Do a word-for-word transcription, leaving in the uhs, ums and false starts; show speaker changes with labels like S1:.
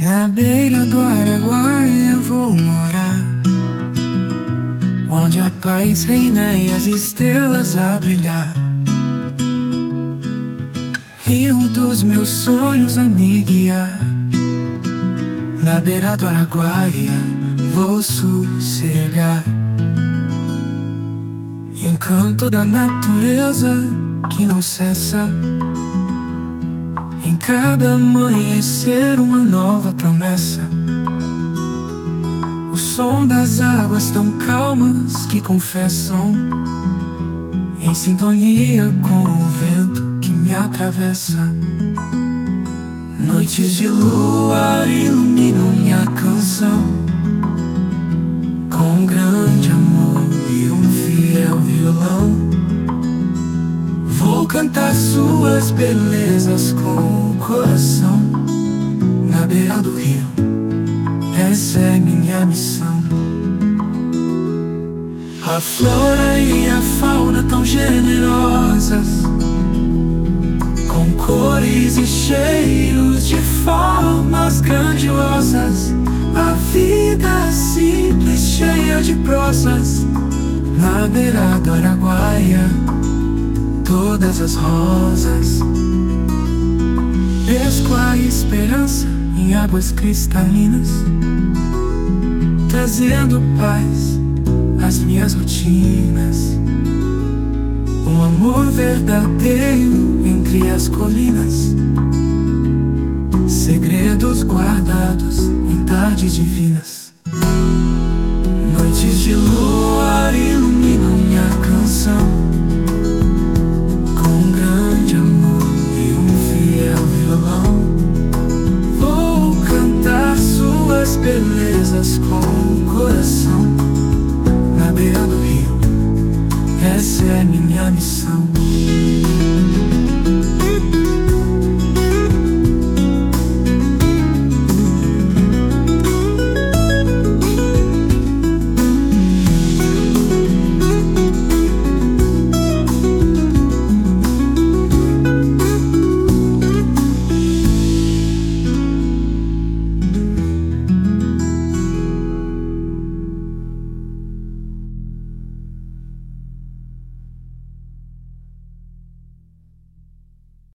S1: Na beira do Araguaia eu vou morar, onde a paz reina e as estrelas a brilhar. Rio dos meus sonhos a me guiar. Na beira do Araguaia vou sossegar. Encanto da natureza que não cessa. Em cada amanhecer uma nova promessa. O som das águas tão calmas que confessam, em sintonia com o vento que me atravessa. Noites de lua iluminam minha canção, com um grande amor e um fiel violão. Vou cantar suas belezas com o coração. Na beira do rio, essa é minha missão. A flora e a fauna tão generosas, com cores e cheiros de formas grandiosas. A vida simples, cheia de prosas. Na beira do Araguaia, todas as rosas. Pesco a esperança em águas cristalinas, trazendo paz às minhas rotinas. Um amor verdadeiro entre as colinas, segredos guardados em tardes divinas. Noites de lua iluminam minha canção, com um grande amor e um fiel violão. Vou cantar suas belezas com o coração. Na beira do rio, essa é minha missão.